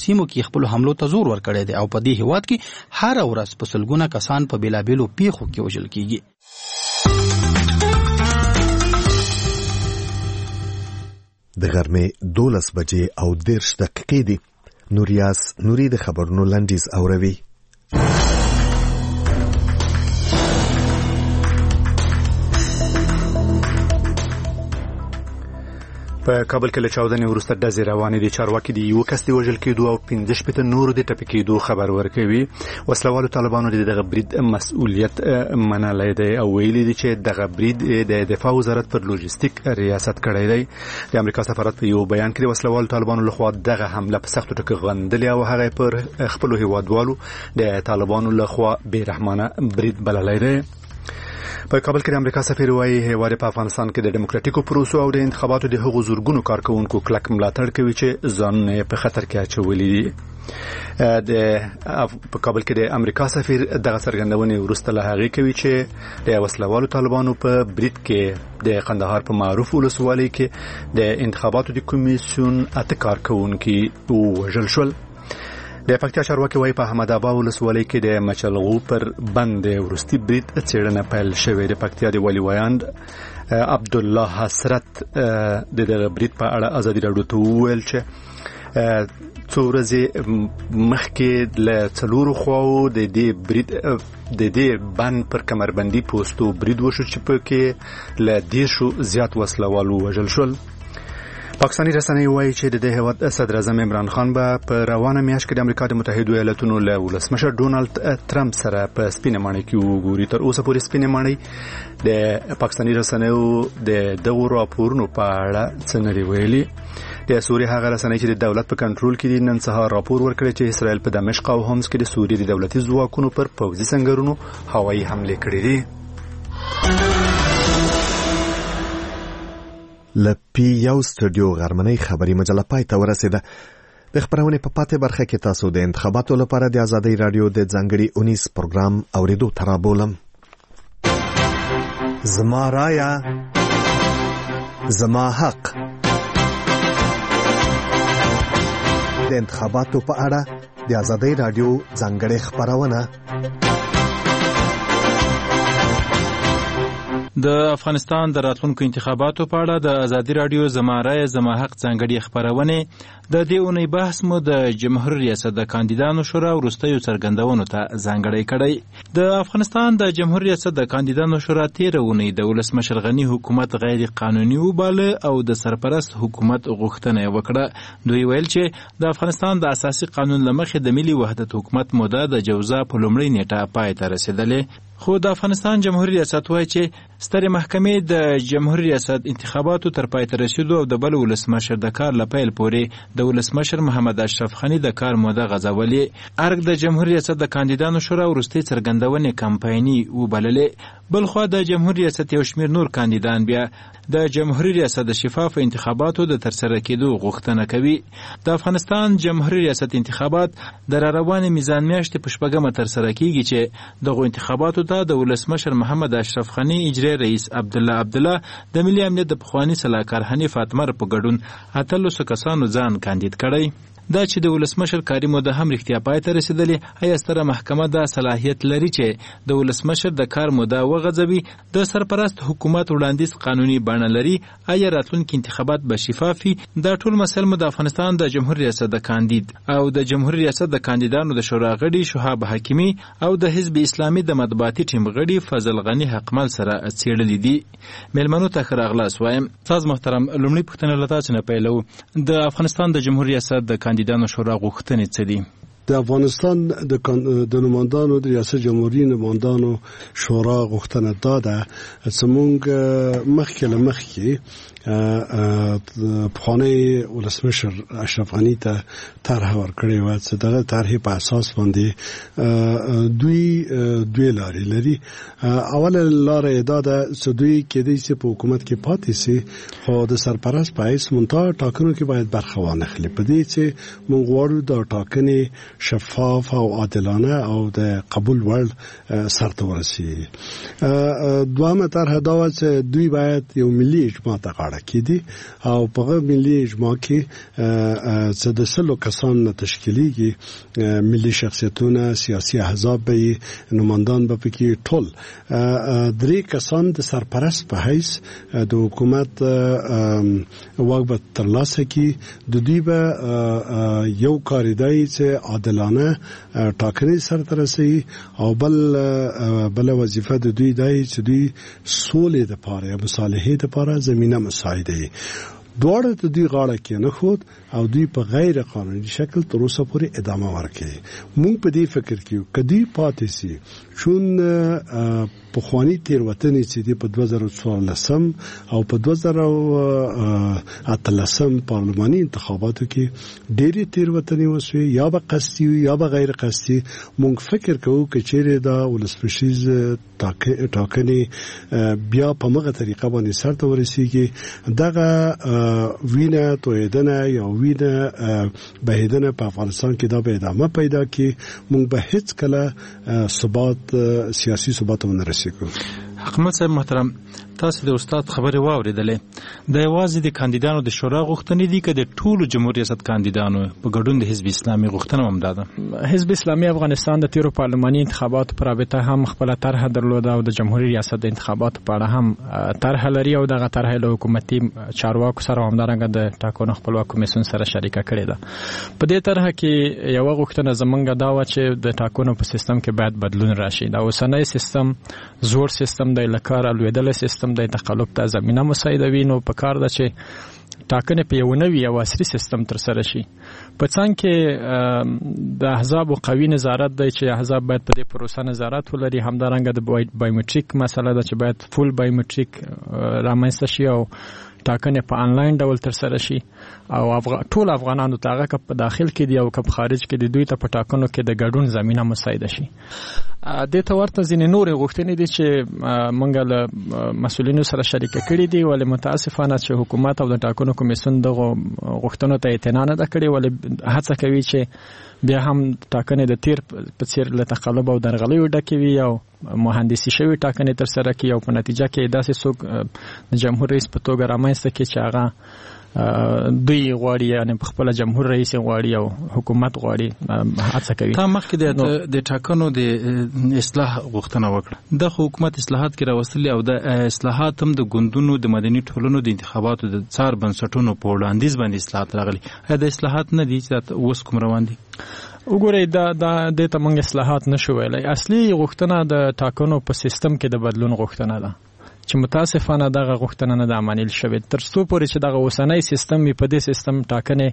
سیمو کې خپل حملو ته زور ورکړی دی او په دې هیواد کې هر ورځ په سلګونه کسان په بیلابیلو پیښو کې وژل کیږي. د غرمې 12 بجې او 10 دقیقې دي. نوریاس نوري د خبرونو لنډیز اوروي. په کابل کې له چاودنې وروسته ډزې روانې دي. چارواکي د یو کس د وژل کېدو او 15 نورو د ټپي کېدو خبر ورکوي. وسلوالو طالبانو دغه برید مسؤلیت منلی دی او ویلي دي چې دغه برید د دفاع وزارت پر لوجستیک ریاست کړی دی. د امریکا سفارت په یو بیان کې د وسلوالو طالبانو لخوا دغه حمله په سختو ټکو غندلې او هغه پر خپل هیوادوالو د طالبانو لخوا بیرحمانه برید بللی دی. په کابل کې د امریکا سفیر وايي هیواد په افغانستان کې د ډیموکراتیکو پروسو او د انتخاباتو د حقوقو زورګونو کارکونکو کلک ملاتړ کوي چې ځانونه په خطر کې اچولي دي. په کابل کې د امریکا سفیر دغه څرګندونې وروسته له هغې کوي چې د وسلوالو طالبانو په برید کې د قندهار په معروف ولسوالۍ کې د انتخاباتو د کمیسیون 8 کارکونکي وژل شول. د پکتیا چارواکي وايي په احمد آباد ولسوالۍ کې د مچلغو پر بند ورستي برید څېړنه پیل شوې. د پکتیا د ولی ویاند عبد الله حسرت د برید په اړه ازادي راډیو ته وویل چې څو ورځې مخکې له 4 خواو د دې بند پر کمربندي پوسټو برید وشو چې پکې له 10 زیات وسلوالو وژل شول. پاکستاني رسنۍ وايي چې د هیواد صدر اعظم عمران خان به په روانه میاشت کې د امریکا د متحده ایالاتونو له ولسمشر ډونالد ټرمپ سره په سپینه ماڼۍ کې وګوري. تر اوسه پورې سپینه ماڼۍ د پاکستاني رسنیو د دغو راپورونو په اړه څه نه دی ویلي. د سوریې هغه رسنۍ چې د دولت په کنټرول کې دي نن سهار راپور ورکړی چې اسرائیل په دمشق او حمص کې د سوریې د دولتي ځواکونو پر پوځي سنگرونو هوایي حمله کړې دي. لپی یو سټوډیو غرمنۍ خبري مجله پای ته ورسېده. د خبرونې په پاتې برخه کې تاسو د انتخاباتو لپاره د آزادۍ رادیو د ځانګړي 19 پروګرام اوریدو ترابولم. زما رایا زما حق. د انتخاباتو په اړه د آزادۍ رادیو ځانګړي خبرونه. د افغانستان د راتلونکو انتخاباتو په اړه د ازادي رادیو زما رای زما حق ځانګړي خبرونه د دې اونۍ بحث مو د جمهوریت ریاست د کاندیدانو شورا وروستیو څرګندونو ته ځانګړی کړی. د افغانستان د جمهوریت ریاست د کاندیدانو شورا تیر اونۍ د ولسمشر غنی حکومت غیر قانوني وباله او د سرپرست حکومت غوښتنه وکړه. دوی ویل چې د افغانستان د اساسي قانون لمخې د ملي وحدت حکومت موده د جوزا په لومړۍ نیټه پای ته رسیدلې. خو د افغانستان جمهوریت ریاست وایي چې سترې محکمې د جمهوریت ریاست انتخاباتو تر پای ته رسیدو او د بل ولسمشر د کار لپیل پورې د ولسمشر محمد اشرف غنی د کار موده غځولې. ارګ د جمهوریت ریاست د کاندیدانو شورا وروستۍ څرګندونې کمپایني وبللې. بلخوا د جمهوریت ریاست یو شمېر نور کاندیدان بیا د جمهوریت ریاست د شفاف انتخاباتو د ترسره کېدو غوښتنه کوي. د افغانستان جمهوریت ریاست انتخابات د روانې میزان میاشتې په 8مه ترسره کیږي چې دغه انتخاباتو ته د ولسمشر محمد اشرف غنی اجرایي رئیس عبدالله د ملي امنیت د پخواني سلاکار حنیف اتمر په ګډون 800 کسانو ځان کاندید کړی. دا چې د ولسمشر کاري موده هم رښتیا پای ته رسیدلې. آیا ستره محکمه دا صلاحیت لري چې د ولسمشر د کار موده وغځوي؟ د سرپرست حکومت وړاندیز قانوني بڼه لري؟ آیا راتلونکي انتخابات به شفافي؟ دا ټول مسایل مو د افغانستان د جمهوریت ریاست د کاندید او د جمهوریت ریاست د کاندیدانو د شورا غړي شهاب حکیمي او د حزب اسلامي د مطبوعاتي ټیم غړي فضل غنی حقمل سره څېړلې دي. میلمنو ته ښه راغلاست وایم. تاسو محترم، لومړی پوښتنه له تاسو نه پیلو. د افغانستان د جمهوریت ریاست د کاندیدانو شورا غوښتنې څه دي؟ د افغانستان د نمائندانو د ریاست جمهوریت نمائندانو شورا غوښتنه داده زموږ مخکې پخوانی ولسمشر اشرف غنی ته طرح ورکړې و چې دغه طرح په اساس باندې دوی لارې لري. اوله لاره دا ده چې دوی کېدای شي په حکومت کې پاتې شي خو د سرپرست په حیث منتها ټاکنو کې باید برخه وانخلي. په دې چې موږ غواړو دا ټاکنې شفاف او عادلانه او د قبول وړ سرته ورسیږي. دوامه طرح دا و چې دوی باید یو ملي اجماع ته غاړه کیدي او په ملي اجماع کې چې د سلو کسان تشکیلیږي، ملي شخصیتونه، سیاسي احزاب به نمایندان به پکې ټول 3 کسان د سرپرست په حیث د حکومت واک به ترلاسه کی. د دوی به یو کاریدای چې عادلانه ټاکنې سرته رسوي او بل وظیفه د دوی دی چې دوی سولې لپاره یا مصالحې لپاره زمينه مساعده دواړه د دوی غاړه کې نه خود او دوی په غیر قانوني شکل تر اوسه پورې ادامه ورکړي. مونږ په دې فکر کې کدی پاتې سي چون په خواني تیروتنې چې د 2014 او په 2018 پارلماني انتخاباتو کې ډېری تیروتنې وسوي، یا به قصدي یا به غیر قصدي. مونږ فکر کوو چې چیرې دا ولسمشریز ټاکنې بیا په مغه طریقه باندې سرته ورسیږي، دغه وینه تویدنه یا وینه بهیدنه په افغانستان کې دا به ادامه پیدا کی. مونږ به هیڅ کله ثبات سیاسي ثبات ونه رسیږو. حکومت صاحب محترم، تاسو د استاد خبرې واوریدلې. د یوازې د کاندیدانو د شورا غوښتنې دي که د ټولو جمهوریت ریاست کاندیدانو په ګډون د حزب اسلامي غوښتنه هم ده؟ حزب اسلامي افغانستان د تیرو پارلماني انتخاباتو پر رابطه هم خپل طرح درلوده او د جمهوریت ریاست د انتخاباتو په اړه هم طرح لري او دغه طرح له حکومتي چارواکو سره همدارنګه د ټاکنو خپلواک کمیسیون سره شریکه کړې ده. په دې طرح کې یو غوښتنه زمونږ دا و چې د ټاکنو په سیستم کې باید بدلون راشي. دا اوسنۍ سیستم زوړ سیستم دی، لکه لویدل سیستم دی، تقلب ته زمينه مساعدوي. نو په کار ده چې ټاکنې په یو نوي او عصري سیستم تر سره شي. په څنګ کې د احزاب او قوي نظارت دی چې احزاب باید په دې پروسه نظارت ولري. همدارنګه د بایومټریک مسله ده چې باید فول بایومټریک رامنځته شي او ټاکنې په انلاین ډول تر سره شي او ټول افغانانو ته هغه په داخل کې دی او په خارج کې دی دوی ته په ټاکنو کې د ګډون زمينه مساعده شي. د ته ورته ځینې نور غوښتنې دي چې موږ له مسؤلینو سره شریکه کړې دي، ولې متاسفانه چې حکومت او د ټاکنو کمیسیون دغه غوښتنو ته اعتنا نه کړې، ولې هڅه کوي چې بیا هم ټاکنې د تیر په څیر له تقلب او درغلیو ډکې وي او مهندسي شوی ټاکنې تر سره کوي او په نتیجه کې داسې څوک د جمهور رئیس په توګه رامنځته کوي چې هغه دوی غواړي، یعنی په خپل جمهور رئیس غواړي او حکومت غواړي هڅه کوي. تا مخکې د ټاکنو د اصلاح غوښتنه وکړه. د حکومت اصلاحات کې راوستلي او د اصلاحات هم د ګوندونو د مدني ټولنو د انتخاباتو د څار بنسټونو په وړاندیز باندې اصلاحات راغلي. دا اصلاحات نه دي چې اوس کوم روان دي؟ وګورئ، دا د ته موږ اصلاحات نشو ویلای. اصلي غوښتنه د ټاکنو په سیستم کې د بدلون غوښتنه ده چې متاسفانه دغه غوښتنه نه د عملیل شوې. تر څو پورې چې دغه اوسنۍ سیستم په دې سیستم ټاکنې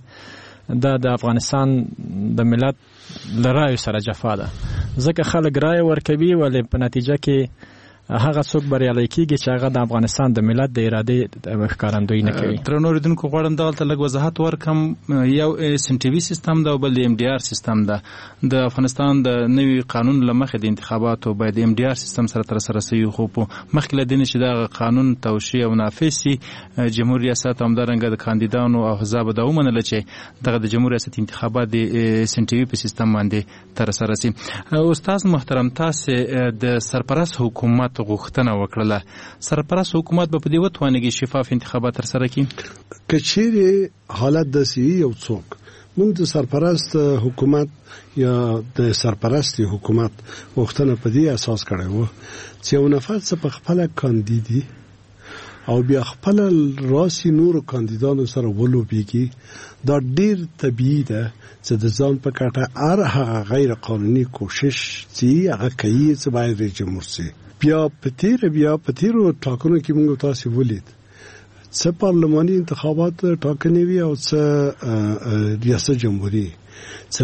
د افغانستان د ملت لرایو سره جفا ده، ځکه خلک رای ورکوي ولې په نتیجه کې هغه څوک بریالي کیږي چې هغه د افغانستان د ملت د ارادې ښکارندویي نه کوي. تر نور دونکو غواړم دلته لږ وضاحت ورکم. یو SNTV سیستم ده او بل MDR سیستم ده. د افغانستان د نوي قانون لمخې د انتخاباتو باید MDR سیستم سره تر سره شي، خو په مخکې لدین چې دا قانون توشیح او نافذ شي جمهوریت ریاست همدارنګه د کاندیدانو او احزاب د ومنل چې دغه د جمهوریت ریاست انتخابات د SNTV په سیستم باندې تر سره شي. استاد محترم، تاسو د سرپرست حکومت غوښتنه وکړه، سرپرست حکومت به په دې وتوانېږي شفاف انتخابات تر سره کړي؟ کچېرې حالت داسې یو څوک موږ د سرپرست حکومت یا د سرپرست حکومت غوښتنه په دې اساس کړې و چې یو نفر څه په خپل کاندیدي او بیا خپل راسي نور کاندیدانو سره ولوبېږي. دا ډیر طبيعي ده چې د ځان په کاټه هغه غیر قانوني کوشش چې هغه کوي چې باید جمهور شي. بیا په تیرو ټاکنو کې موږ تاسو ولید څه پارلماني انتخابات ټاکنې وي او څه ریاست جمهوریت څه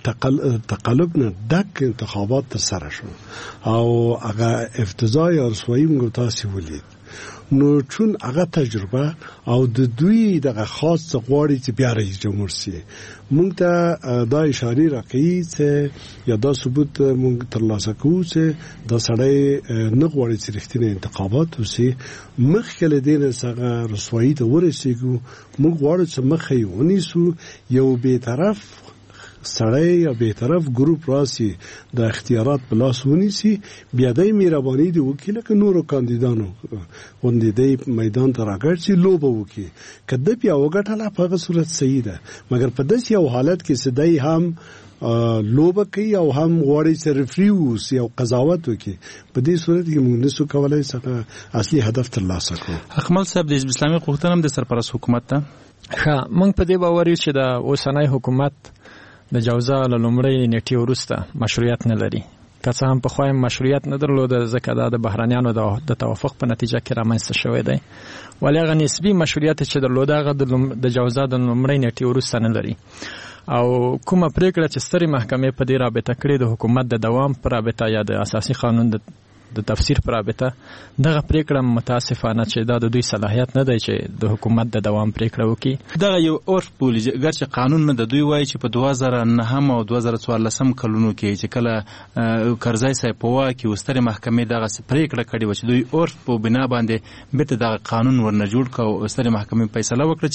تقلب نه ډک انتخابات تر سره شو او هغه افتضاح او رسوایی موږ تاسو ولید. نو چون هغه تجربه او د دوی دغه خاص غواړي چې بیا رئیس جمهور شي، موږ ته دا اشاره راکړي چې یا دا ثبوت موږ ترلاسه کوو چې دا سړی نه غواړي چې رښتینی انتخابات وشي. مخکې له دې نه څنګه رسوایی ته ورسېږو، موږ غواړو چې مخه یې ونیسو، یو بیطرف سړی یا بیطرف ګروپ راسي د اختیارات په لاس ونیسي بیا د مهرباني دی وکیل ک نورو کاندیدانو غوندې د میدان ته راګرځي لوبه وکي کله بیا وګټله په هغه صورت صحیح ده مګر په داسې یو حالت کې سدای هم لوبه کوي او هم غواړي چې ریفریوس یا قضاوت وکي په دې صورت کې موږ نسو کولای څنګه اصلي هدف ترلاسه کړو. اکمل صاحب د حزب اسلامي غوښتنه د سرپرست حکومت ته موږ په دې باور یو چې د اوسنۍ حکومت د جوزا له لومړۍ نیټې وروسته مشروعیت نه لري که څه هم پخوا مشروعیت نه درلوده ځکه دا د بهرانیانو د توافق په نتیجه کې رامنځته شوی دی ولی هغه نسبي مشروعیت چې درلوده هغه د جوزا د لومړۍ نیټې وروسته نه لري او کومه پریکړه چې سترې محکمې په دې رابطه کړې د حکومت د دوام پر رابطه یا د اساسي قانون د تفسیر پر رابطه دغه پریکړه متاسفانه چې دا د دوی صلاحیت نه دی چې د حکومت د دوام پریکړه وکړي. دغه یو عرف بولي ګرچې قانون نه د دوی وایي چې په 2009 او 2014 کلونو کې چې کله کرزای صاحب په واک کې سترې محکمې دغه پریکړه کړې و چې دوی عرف په بنا باندې بیت دغه قانون ورنه جوړ کړ او سترې محکمې فیصله وکړه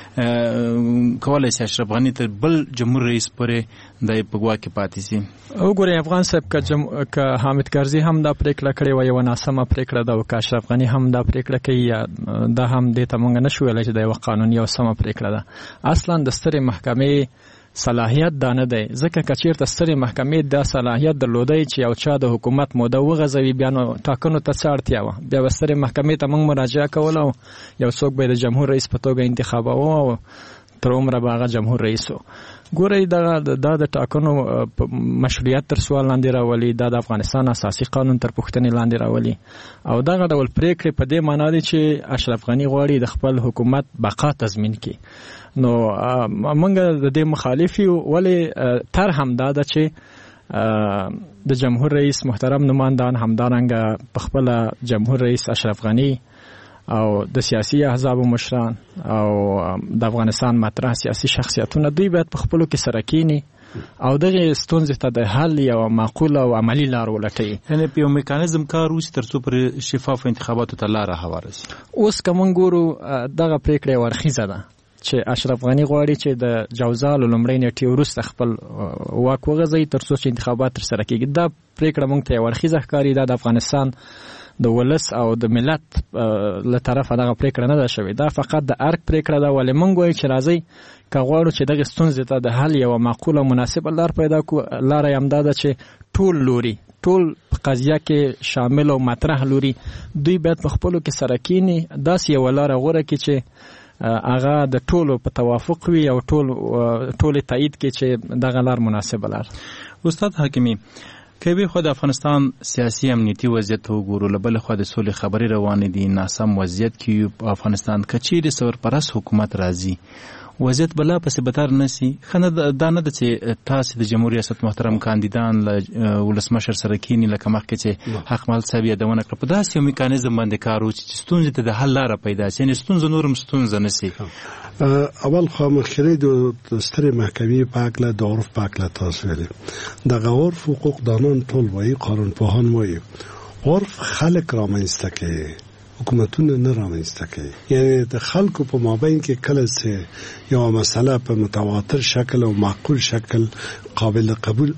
چې کولای شي اشرف غنی تر بل جمهور رئیس پورې د په واک کې پاتې شي. وګورئ افغان صاحب که حامد کرزي هم دا پریکړه کړې و یو ناسمه پریکړه ده او که اشرف غنی هم دا پریکړه کوي دا هم دې ته مونږ نشو ویلی چې دا یو قانوني او سمه پریکړه ده. اصلا د سترې محکمې صلاحیت دا نه دی ځکه که چېرته سترې محکمې دا صلاحیت درلودی چې یو چا د حکومت موده وغځوي بیا نو ټاکنو ته څه اړتیا وه بیا به سترې محکمې ته مونږ مراجعه کوله او یو څوک به د جمهور رئیس په توګه انتخابوه او تر عمره به هغه جمهور رئیس و. ګورئ دا د ټاکنو مشروعیت تر سوال لاندې راولي دا د افغانستان اساسي قانون تر پوښتنې لاندې راولي او دغه ډول پریکړې په دې معنا دي چې اشرف غنی غواړي د خپل حکومت بقا تضمین کړي نو موږ د دې مخالف یو ولې تر هم دا ده چې د جمهور رئیس محترم نمایندان همدارنګه په خپل جمهور رئیس اشرف غنی او د سیاسي احزاب مشران او د افغانستان مطرح سیاسي شخصیتونه دوی باید په خپلو کې سره کینی او دغه ستونزې ته د حل یو معقوله او عملی لار ولټوي یعنی په یو میکانیزم کار وشي تر څو پر شفاف انتخاباتو ته لاره هواره شي. اوس که موږ ګورو دغه پریکړه ورخیزه ده چې اشرف غنی غواړي چې د جوزا له لومړۍ نیټې وروسته خپل واک وغځوي تر څو چې انتخابات ترسره کېږي. دا پریکړه موږ ته ورخیزه ښکاري دا د افغانستان د ولس او د ملت له طرفه دغه پریکړه نه ده شوې دا فقط د ارګ پریکړه ده ولې موږ وایو چې راځئ که غواړو چې دغه ستونزې ته د حل یوه معقوله او مناسبه لار پیدا کړو لاره یې همدا ده چې ټول لوري ټول په قضیه کې شامل او مطرح لوري دوی باید په خپلو کې سره کیني داسې یوه لاره غوره کړي چې هغه د ټولو په توافق وي او ټول تایید کړي چې دغه لار مناسبه لار. استاد حکیمی که به خود افغانستان سیاسی امنیتی وضعیت وګورو له بل خو د سولې خبرې روانې دي ناسم وضعیت کې په افغانستان کې چیرې سرپرست حکومت راځي وضعیت بلا پسې بتر نسی خنه دا نه د چې تاسو د جمهوریت ریاست محترم کاندیدان له ولسمشر سره کینی لکه مخکې چې حق مال صاحب یادونه کړ په داسې یو میکانیزم باندې کار وکړي چې ستونزې ته د حل لاره پیدا شي یعنی ستونزه نورم ستونزه نسی. اول خو مخکې د سترې محکمې په اړه د عرف په اړه تاسو ویلي د عرف حقوق دانان ټول وایي قانون پوهان وایي عرف خلک رامنځته کوي حکومتونه نه رامنځته کوي یعنی د خلکو په مابین کې کله چې یو مسله په متواتر شکل او معقول شکل قابل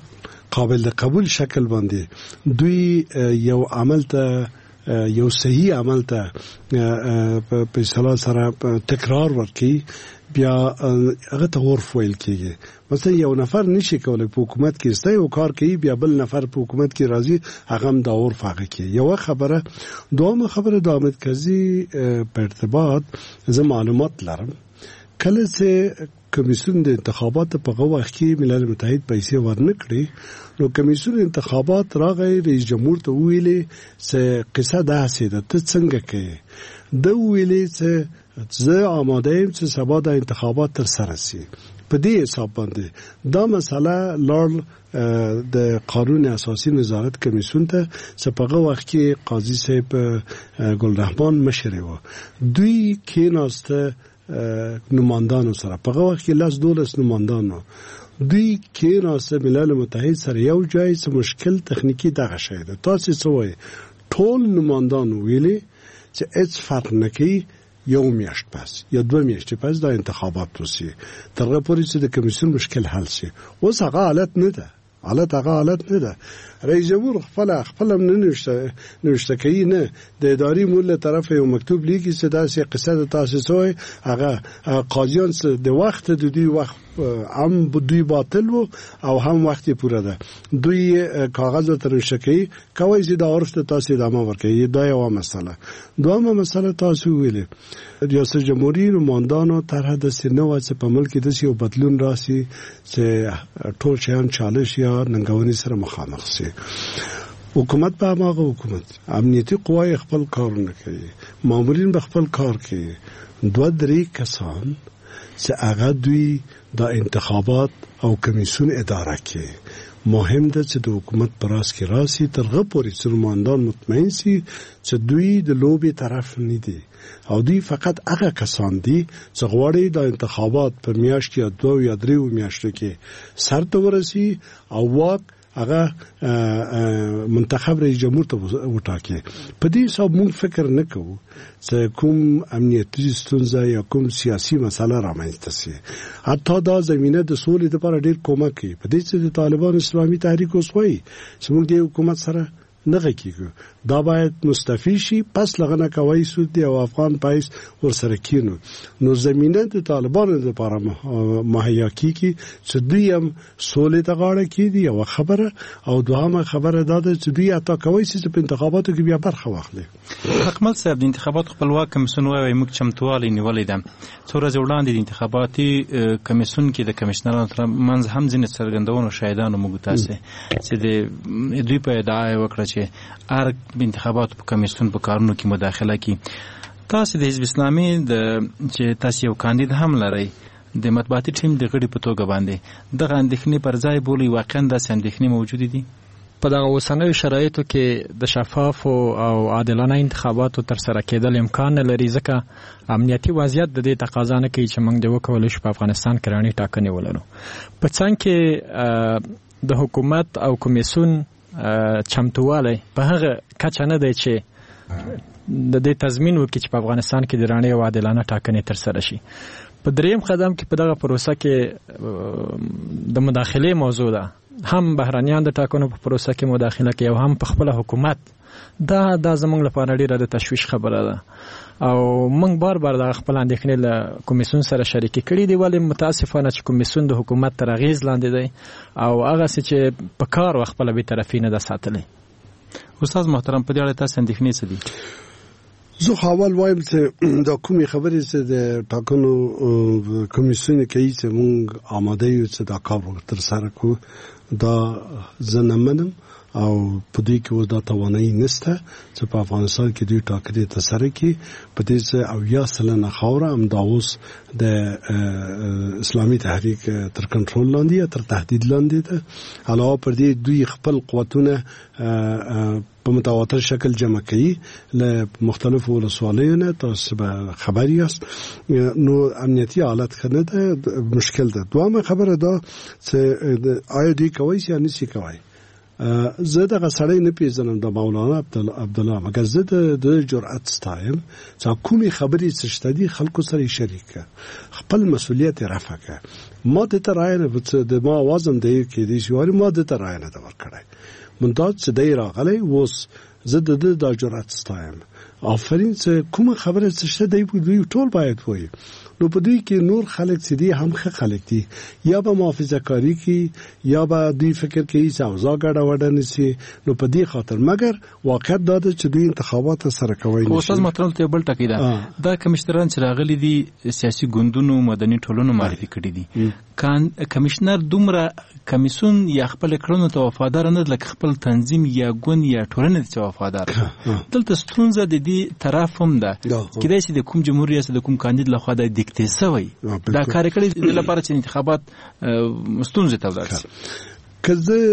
قبول شکل باندې دوی یو عمل ته یو صحیح عمل ته په اصطلاح سره تکرار ورکړي بیا هغه ته عرف ویل کېږي. مثلا یو نفر نشي کولای په حکومت کې استه یو کار کوي بیا بل نفر په حکومت کې راځي هغه هم د عرف هغه کوي. یو خبره دومره خبره د حامد کرزي په ارتباط زه معلومات لرم کله چې کمیسیون د انتخاباتو په هغه وخت کې ملل متحد پیسې ورنکړي نو کمیسیون انتخابات راغی رئیس جمهور ته ویلي چې قصه داسې ده ته څنګه کوي د ویلي چې زه آماده یم چې سبا د انتخابات تر سره شي په دې حساب باندې دا مسله لاړ د قانون اساسي نظارت کمیسیون ته چې په هغه وخت کې قاضي صاحب ګلرحمان مشر و دوی کېناسته نمایندانو سره په هغه وخت کې 12 نمایندانو دوی کېناسته ملل متحد سره یو ځای چې مشکل تخنیکی دغه شی ده تاسو څه وایي ټول نمایندانو ویلي چې هیڅ فرق نه کوي یو میاشت پس یا 2 میاشتې پس دا انتخابات وسی ترغه پورې چې د کمیسیون مشکل حل شي. اوس هغه حالت نه ده، حالت نه ده. رئیس جمهور خپل نوشته کوي نه د اداري مول له طرف یو مکتوب لیکي چې داسې قصه د تاسیسوي هغه قاضیان د وخت د دوی وخت هم دوی باطل وو او هم وخت پوره ده. دوی کاغذ ته نوشته کوي چې دا عرف ته تاسو ادامه ورکړي. دا یو مسله. دویمه مسله تاسو ویلې ریاست جمهوریت نمائندانو طرح د سینو چې په ملک کې د یو بدلون راسي چې ټول شیان چالش یا ننګونی سره مخامخ شي. حکومت په هغه حکومت امنیتي قوای خپل کار نه کوي، مامورین به خپل کار کوي. 2-3 کسان چې هغه دوی د انتخابات او کمیسیون اداره کوي. مهم ده چې د حکومت پراس کې راسي ترغه پورې چې نمائندان مطمئن سي چې دوی د لوبي طرف نه دي او دوی فقط هغه کسان دي چې غواړي د انتخابات په میاشت یا 2 یا 3 میاشتو کې سر ته ورسي او واک هغه منتخب رئیس جمهور ته وټاکي. په دې حساب موږ فکر نه کوو چې کوم امنیتي ستونزه یا کوم سیاسي مسله رامنځته شي. حتی دا زمينه د سولې لپاره ډېر کومک کوي. په دې چې د طالبان اسلامي تحریک اوس وایي چې موږ د حکومت سره نه غږیږو، دا باید مستفی شي، پس لغنه کوي سود دی او افغان پایس ورسره کینو. نو زمينه د طالبانو لپاره مهیا کیږي چې دوی هم سولې ته غاړه کیدي. یو خبره او دوهمه خبره دا ده چې دوی عطا کوي چې په انتخاباتو کې بیا برخه واخلي. حکمت صاحب د انتخاباتو خپلواک کمیسیون وايي موږ چمتووالی نیولې ده. څو ورځې وړاندې د انتخاباتي کمیسیون کې د کمشنرانو ترمنځ هم ځینې څرګندونو شاهدانو موږ تاسو چې د دوی په ادعا وکړه چې ارګ انتخاباتو په کمیسیون په کارونو کې مداخله کوي. تاسو د حزب اسلامي د چې تاسو یو کاندید هم لرئ د مطبوعاتي ټیم د غړي په توګه باندې دغه اندېښنې پر ځای بولي واقعا داسې اندېښنې موجود دي؟ په دغه اوسنیو شرایطو کې د شفافو او عادلانه انتخاباتو ترسره کېدل امکان نه لري ځکه امنیتي وضعیت د دې تقاضا نه کوي چې موږ د وکولو شو په افغانستان کې راني ټاکنې ولرو. په څنګ کې د حکومت او کمیسیون چمتووالی په هغه کچه نه دی چې د دې تضمین وکړي چې په افغانستان کې د راني او عادلانه ټاکنې ترسره شي. په دریم قدم کې په دغه پروسه کې د مداخلې موضوع ده. هم بهرانيان د ټاکنو په پروسه کې مداخله کوي او هم په خپل حکومت. دا زموږ لپاره ډیره د تشویش خبره ده او موږ بار د خپل اندېښنې له کمیسیون سره شریک کړي دي. ولی متاسفانه چې کمیسیون د حکومت تر اغیز لاندې دی او هغه چې په کار خپل به طرفي نه ده ساتلې. استاد محترم په دې اړه تاسو اندېښنې څه دي؟ زه حوال وایم چې دا کومې خبرې چې د ټاکنو کمیسیون کوي چې موږ آماده یو چې دا کار ترسره کړو، دا زه نه منم او په دې کې دا توانایي نشته چې په افغانستان کې دوی ټاکنې ترسره کړي. په دې چې 80% خاوره هم دا اوس د اسلامي تحریک تر کنټرول لاندې یا تر تهدید لاندې ده. علاوه پر دې دوی خپل قوتونه په متواتر شکل جمع کوي له مختلفو ولسوالیو نه. تاسو به خبر یاست. نو امنیتي حالت خنه ده مشکل ده. دوامه خبره ده چې آیا دوی کوي یا نشي کوي. زه دغه سړی نه پیژنم د مولانا عبدالله، مګر زه د جرأت ستایم چې کومې خبرې چې شته دي خلکو سره شریک خپل مسؤلیت رفع کړه. ما د تراینه د ما وازم دی کې دي چې ما د تراینه دا ورکړای منتها چې دی راغلی وس زه د جرأت ستایم. آفرین چې کومه خبره چې شته دی ټول باید وایي. نو په دوی کې نور خلک چې دي هم ښه خلک دي، یا به محافظه کاری کوي یا به دوی فکر کوي چې اوضاع ګډه وډه نشي. نو په دې خاطر مګر واقعیت دا ده چې دوی انتخابات سره کوي. استاد محترم ته بل ټکی ده دا کمشنران چې راغلي دي سیاسي ګوندونو مدني ټولنو معرفي کړي دي. کمشنر دومره کمیسیون یا خپل کړنو ته وفادار نه لکه خپل تنظیم یا ګوند یا ټولنې ته وفادار. دلته ستونزه د دې طرف هم ده کېدای شي د کوم جمهور ریاست د کوم کاندید لخوا د دیکته سوی دا کار کړی د لپاره چې انتخابات ستونزه ته ورسي. که زه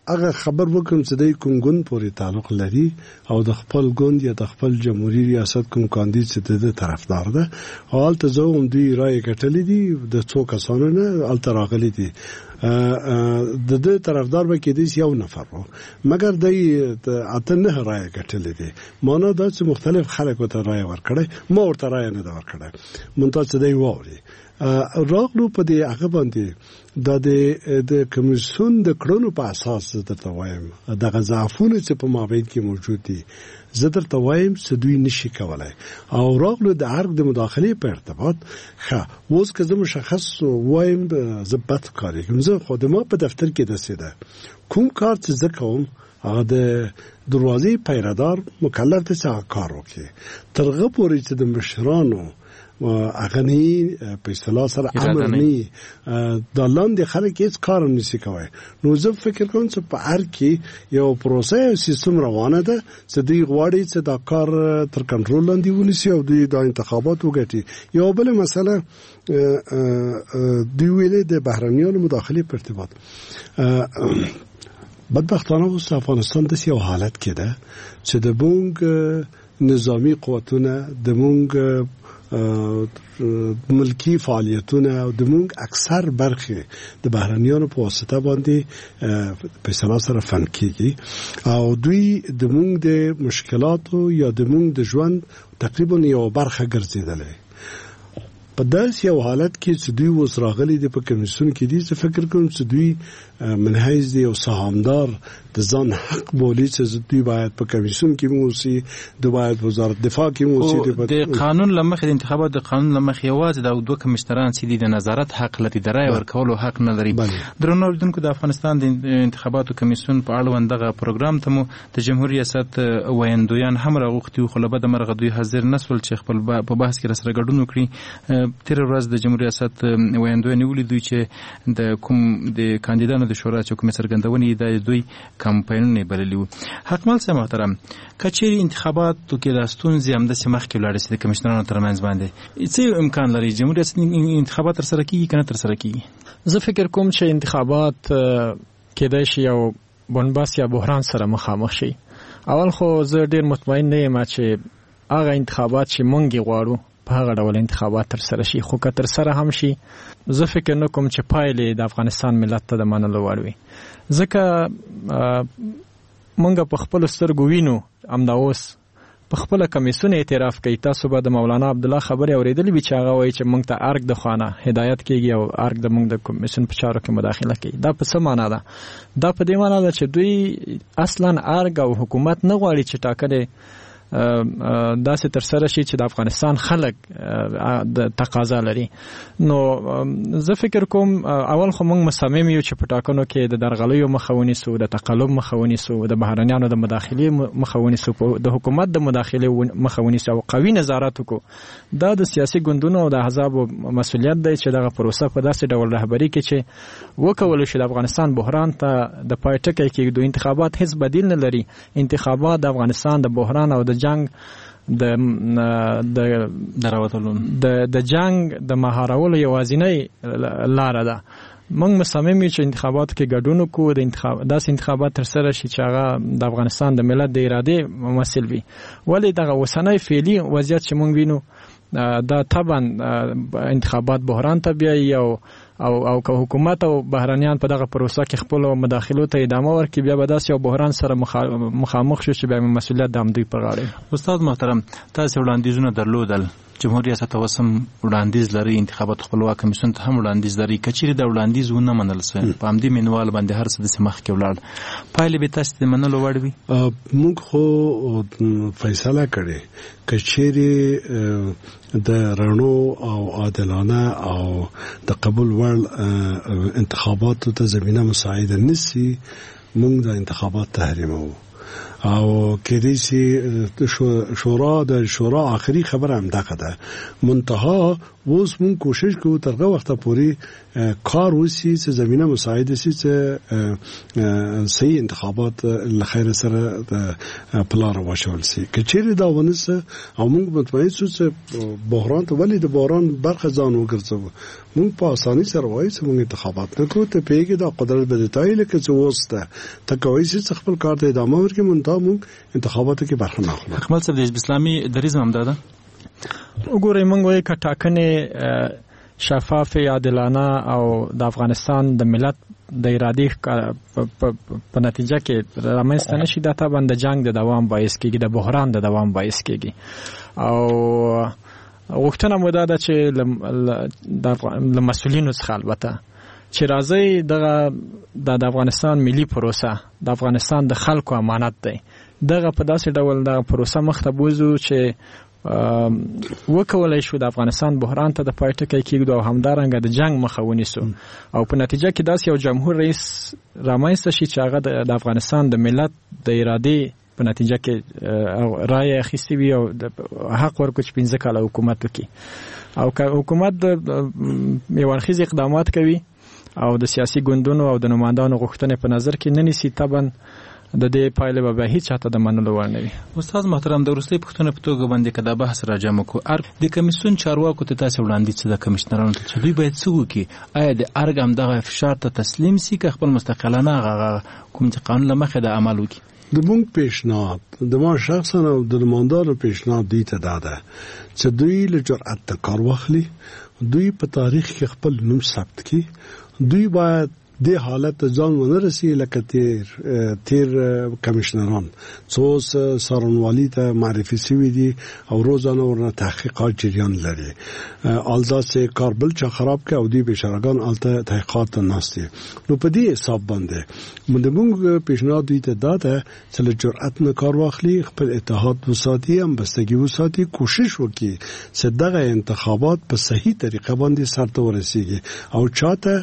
هغه خبر وکم چې د کوم ګوند پورې تعلق لري او د خپل ګوند یا د خپل جمهوریت ریاست کوم کاندید چې د طرفدار ده حال ته زه هم دوی رائے کټلې دي د څو کسانو نه التراغلي دي د طرفدار به کې دي یو نفر مګر د اته نه رائے کټلې دي مانه دا چې مختلف خلکو ته رائے ورکړي ما ورته رائے نه دا ورکړه مونږ ته دی ووري راغلو په دې هغه باندې د کمیسیون د کړنو په اساس درته وایم د غضافونو چې په مابین کې موجود دي زه درته وایم چې دوی نشي کولای او راغلو د ارګ د مداخلې په ارتباط اوس که زه مشخص وایم ضبط کاری کوم زه خودم په دفتر کې دسیده کوم کار چې زه کوم هغه د دروازې پیرادار مکلف دی چې کار وکړي ترغه پورې چې د مشرانو اغنی په اصطلاح سره امر نه د لاندې خلک هیڅ کار نشي کوي نو زه فکر کوم چې په هر کې یو پروسه او سیستم روانه ده چې دوی غواړي چې دا کار تر کنټرول لاندې ونیسي او دوی د انتخابات وګټي یو بل مسله دوی ویلې د بهرنیانو مداخله په ارتباط بدبختانه اوس افغانستان د یو حالت کې ده چې د مونږ نظامی قوتونه د مونږ ملکی فعالیتونه او د مونږ اکثر برخه د بهرنیانو په واسطه باندې په اصطلاح سره فن کیږي او دوی د مونږ د مشکلاتو یا د مونږ د ژوند تقریبا یو برخه ګرځیدلې په داسې یو حالت کې چې دوی اوس راغلي د په کمیسیون کې دي زه فکر کوم چې دوی منحیز دي او سهامدار د ځان حق بولي چې دوی باید په کمیسیون کې موسی د باید وزارت دفاع کې موسی د قانون لمخې د انتخابات د قانون لمخې یوازې د دوه کمشنران چې د نظارت حق لري د رای ورکولو حق نه لري درنو اوریدونکو د افغانستان د انتخاباتو کمیسیون په اړوند دغه پروګرام ته مو د جمهوریت ریاست ویاندویان هم راغوښتي خو له بده مرغه دوی حاضر نسول چې خپل په بحث کې سره ګډون وکړي تیر ورځ د جمهوریت ریاست ویاندویان ولیدل چې د کوم د کاندیدانو د شورا چې کوم سرګندونې د دوی کمپاینونه بللی وو حکمل سم محترم کچېری انتخاباتو کې د ستونزې هم د سیمخ کې ولاړ سي د کمشنرانو ترمنځ باندې څه امکان لري جمهوریت انتخابات تر سره کیږي کنه تر سره کیږي زه فکر کوم چې انتخابات کېدای شي یو بنباس یا بحران سره مخامخ شي اول خو زه ډیر مطمئن نه یم چې هغه انتخابات چې مونږ غواړو په هغه ډول انتخابات تر سره شي خو که تر سره هم شي زه فکر نه کوم چې پایلې د افغانستان ملت ته د منلو وړ وي ځکه مونږ په خپل سترګو وینو همدا اوس په خپل کمیسیون اعتراف کوي تاسو به د مولانا عبدالله خبرې اوریدلې وي چې هغه وایي چې مونږ ته ارګ د خوانه هدایت کیږي او ارګ د مونږ د کمیسیون په چارو کې مداخله کوي دا په څه معنا ده دا په دې معنا ده چې دوی اصلا ارګ او حکومت نه غواړي چې ټاکلې داسې تر سره شي چې د افغانستان خلک د تقاضا لري نو زه فکر کوم اول خو موږ مصمم یو چې په ټاکنو کې د درغلیو مخه ونیسو د تقلب مخه ونیسو د بهرنیانو د مداخلې مخه ونیسو د حکومت د مداخلې مخه ونیسو او قوي نظارت وکړو دا د سیاسي ګوندونو او د احزابو مسؤلیت دی چې دغه پروسه په داسې ډول رهبري کې چې وکول شي د افغانستان بحران ته د پای ټکی کې د انتخابات هیڅ بدیل نه لري انتخابات د افغانستان د بحران او د جنگ د جنگ د مهارولو یوازینۍ لار ده موږ مصمم یو چې انتخاباتو کې ګډون وکړو د داسې انتخابات تر سره شي چې هغه د افغانستان د ملت د ارادې ممثل وي ولې دغه اوسنی فعلي وضعیت چې موږ وینو دا طبعا انتخابات بحران ته بیایي او که حکومت او بهرنیان په دغه پروسه کې خپل مداخلو ته ادامه ورکړي بیا به داسې یو بحران سره مخامخ شو چې بیا مسؤلیت د همدوی پر غاړه استاد محترم تاسو وړاندیزونه درلودل جمهوریت ریاست اوسم وړاندیز لري انتخابات خپلواک کمیسیون ته هم وړاندیز لري کچېری د وړاندیز ونه منل سي په همدې منوال باندې هر څه د سمخ کې ولاړ پایلې به تاسو د منلو وړ وي موږ خو فیصله کړې کچېری د رڼو او عادلانه او د قبول وړ انتخاباتو ته زمينه مساعده نشي موږ د انتخابات تحریمو او کېدې چې شورا آخري خبره هم دغه ده منتها اوس مونږ کوشش کوو ترغه وخت پورې کار وسی چې زمينه مساعده سي چې صحیح انتخابات لخير سره پلان وشول سي کچېره دا ونس او مونږ مطمئن شو چې بحران ته ولې د بحران برخه ځان وګرځو مونږ په اساني سره وایو چې مونږ انتخابات نه کوو ته پیګه دا قدرت به دتای لکه چې وسته تکوي چې خپل کار ته ادامه ورکړي مونږ انتخاباتو کې برخه نه اخلو اکمل صاحب د حزب اسلامي دریځ هم ده وګورئ موږ وایو چې ټاکنې شفاف عادلانه او د افغانستان د ملت د ارادې په نتیجه کې رامنځته نشي دا طبعا د جنگ د دوام باعث کېږي د بحران د دوام باعث کېږي او غوښتنه مو ده چې د مسؤلینو څخه البته چې راځي د افغانستان ملي پروسه د افغانستان د خلکو امانت دی دغه په داسې ډول د پروسه مخته بوزو چې وکولای شو د افغانستان بحران ته د پای ټکی کېږدو او همدارنګه د جنگ مخه ونیسو او په نتیجه کې داسې یو جمهور رئیس رامنځته شي چې هغه د افغانستان د ملت د ارادې په نتیجه کې رایه اخیستې وي او حق ورکړي چې 15 کاله حکومت وکړي او که حکومت یو اړخیز اقدامات کوي او د سیاسي ګوندونو او د نمائندانو غوښتنې په نظر کې نه نیسي طبعا د دې پایله به هیڅ چاته د منلو وړ نه وي. استاد محترم د وروستۍ پوښتنې په توګه باندې که دا بحث راجمع کړو د کمیسیون چارواکو ته تاسو وړاندیز څه د کمشنرانو ته چې دوی باید څه وکړي آیا د ارګ هم دغه فشار ته تسلیم سي که خپل مستقلانه کوم چې قانون له مخې د عمل وکړي د مونږ پیشنهاد د ما شخصا او د نمائندانو پیشنهاد دی ته داده چې دوی له جرأت کار واخلي دوی په تاریخ کې خپل نوم ثبت کړي دوی باید د حالت ځان ونرسي لکه تیر کمشنران څو سارنوالي ته معرفي شوی دي او روزانه ورنه تحقیقات جریان لري الزاس کاربل چې خراب کې او دی بشرګان الته تحقیقات ناشته نو په دې حساب باندې موږ پیشنهاد دي ته داته چې له جرأت نه کار واخلي خپل اتحاد وساتي هم بستګي وساتي کوشش وکړي چې دغه انتخابات په صحیح طریقه باندې سرته ورسیږي او چاته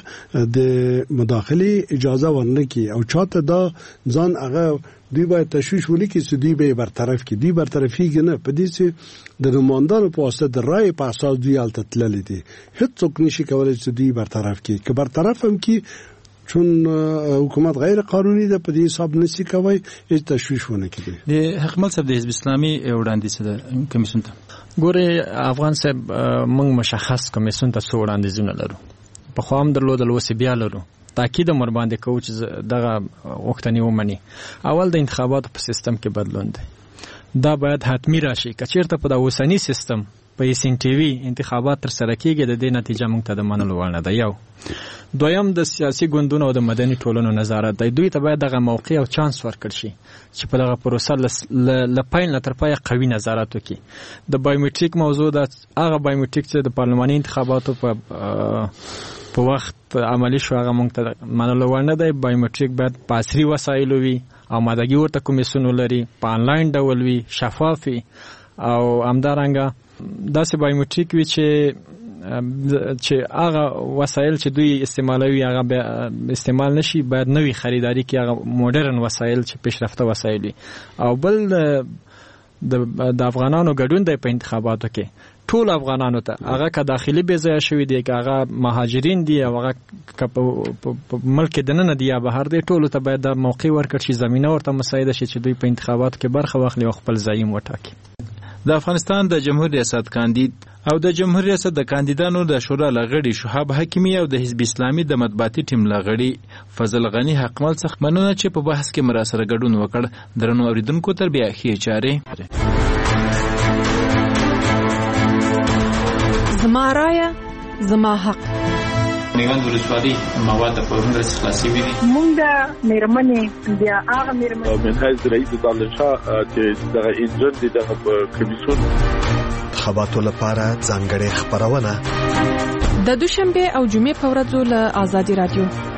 د مداخله اجازه ورنکي او چاته دا ځان هغه دوی باید تشویش ولکي چې دوی به برطرف کی دوی برطرفي نه په دې چې د نمائندانو په واسطه د رائے په اساس دوی الته تللی دي هیڅ څوک نشي کولای چې دوی برطرف کی که برطرف هم کی چون حکومت غیر قانوني ده په دې حساب نشي کوي هیڅ تشویش ونه کړي د حکمل صاحب د حزب اسلامي وړاندیز ده کمیسیون ته ګوري افغان صاحب موږ مشخص کمیسیون ته څو وړاندیزونه لرو په خو هم درلودل وسې بیا لرو تاکید مر باندې کوو چې دغه وختنی ومني اول د انتخاباتو په سیستم کې بدلون دی دا باید حتمی راشي کچیرته په د اوسنی سیستم په سین ټي وي انتخابات تر سره کېږي د دې نتیجه موږ ته د منلو وړ نه ده یو دویم د سیاسي ګوندونو او د مدني ټولنو نظارت دی دوی ته باید دغه موقع او چانس ورکړي شي چې په دغه پروسه ل پاین تر پای قوي نظارت وکړي د بایومټریک موضوع د هغه بایومټریک چې د پارلماني انتخاباتو په وخت عملی شو هغه موږ ته منلو وړ نه دی بایومټریک باید په عصري وسایلو وي او مادګي ورته کمیسیون لري په انلاین ډول وي شفاف وي او همدارنګه داسې بایومټریک وي چې هغه وسایل چې دوی استعمالوي هغه استعمال نشي باید نوې خریداري کې هغه مدرن وسایل چې پیشرفته وسایل وي او بل د افغانانو ګډون دی په انتخاباتو کې ټول افغانانو ته هغه که داخلي بې ځایه شوي دي که هغه مهاجرین دي او هغه که په ملک دننه دي یا بهر دي ټولو ته باید دا موقع ورکړ شي زمینه ورته مساعده شي چې دوی په انتخاباتو کې برخه واخلي او خپل زعیم وټاکي د افغانستان د جمهور ریاست کاندید او د جمهور ریاست د کاندیدانو د شورا لغړي شهاب حکیمی او د حزب اسلامي د مطبوعاتي ټیم لغړي فضل غنی حقمل څخه مننه چې په بحث کې مراسره ګډون وکړ درنو اوریدونکو تر بیا ښې چارې زما رایه زما حق میوند ولسوالۍ مواد په پرون ورځ خلاصې وي مونږ د میرمنې بیا هغه میرمنې من حیث رئیس دالشاه چې دغه انجن دي دغه کمیسیون انتخاباتو لپاره ځانګړې خبرونه د دوشنبه او جمعې په ورځو له آزادي رادیو